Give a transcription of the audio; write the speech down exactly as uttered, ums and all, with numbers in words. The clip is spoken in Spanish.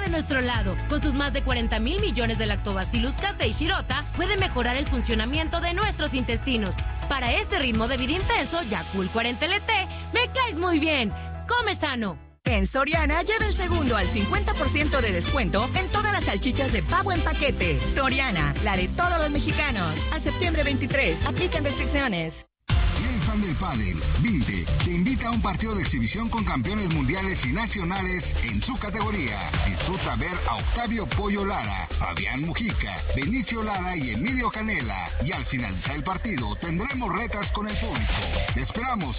nuestro lado. Con sus más de cuarenta mil millones de lactobacillus casei shirota, puede mejorar el funcionamiento de nuestros intestinos. Para este ritmo de vida intenso, Yakult cuarenta L T, me caes muy bien. Come sano. En Soriana, lleva el segundo al cincuenta por ciento de descuento en todas las salchichas de pavo en paquete. Soriana, la de todos los mexicanos. A septiembre veintitrés, aplican restricciones. Si eres fan del pádel, Vinte te invita a un partido de exhibición con campeones mundiales y nacionales en su categoría. Disfruta ver a Octavio Pollo Lara, Fabián Mujica, Benicio Lara y Emilio Canela. Y al finalizar el partido tendremos retas con el público. Te esperamos